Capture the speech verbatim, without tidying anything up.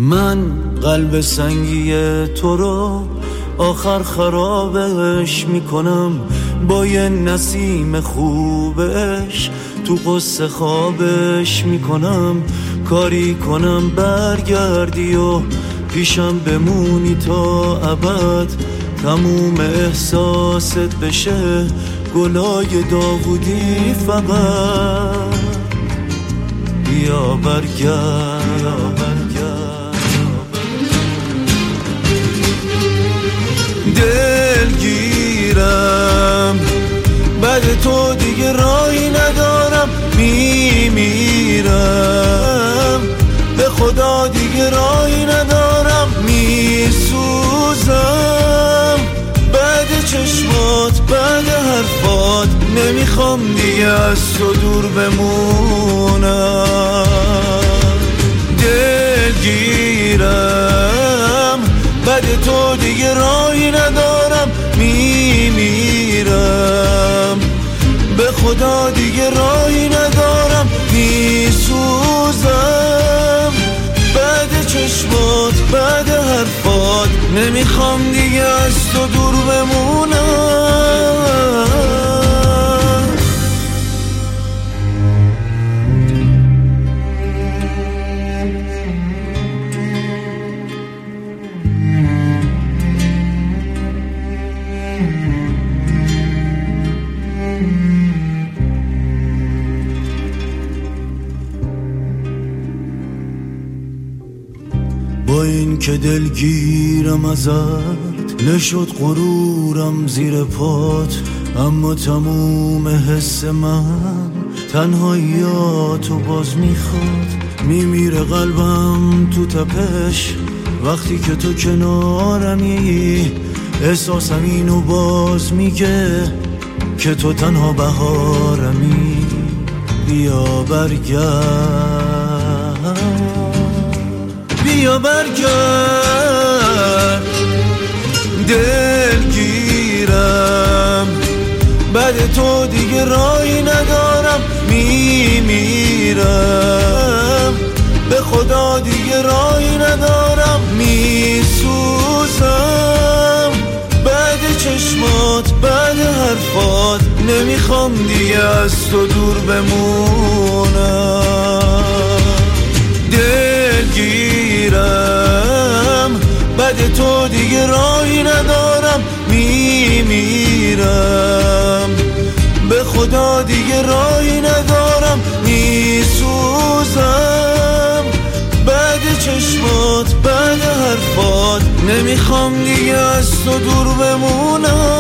من قلب سنگی تو رو آخر خرابش میکنم با یه نسیم خوبش، تو قصه خوابش میکنم، کاری کنم برگردی و پیشم بمونی تا ابد، تموم احساست بشه گلای داوودی فقط. بیا برگرد دلگیرم، بعد تو دیگه راهی ندارم، میمیرم به خدا دیگه راهی ندارم، میسوزم بعد چشمات بعد حرفات، نمیخوام دیگه از تو دور بمونم. دلگیرم بعد تو دیگه راهی ندارم، میمیرم به خدا دیگه راهی ندارم، میسوزم بعد چشمات بعد حرفات، نمیخوام دیگه از تو دور بمونم. با این که دلگیرم ازت، نشد غرورم زیر پات، اما تموم حس من تنهاییاتو باز میخواد. میمیره قلبم تو تپش وقتی که تو کنارمی، احساسم اینو باز میگه که تو تنها بهارمی. بیا برگرد بیا برگرد دلگیرم، بعد تو دیگه راهی ندارم، میمیرم به خدا دیگه راهی ندارم، میسوزم بعد چشمات بعد حرفات، نمیخوام دیگه از تو دور بمونم. دلگیرم بعد تو دیگه راهی ندارم، میمیرم به خدا دیگه راهی ندارم، میسوزم بعد چشمات بعد حرفات، نمیخوام دیگه از تو دور بمونم.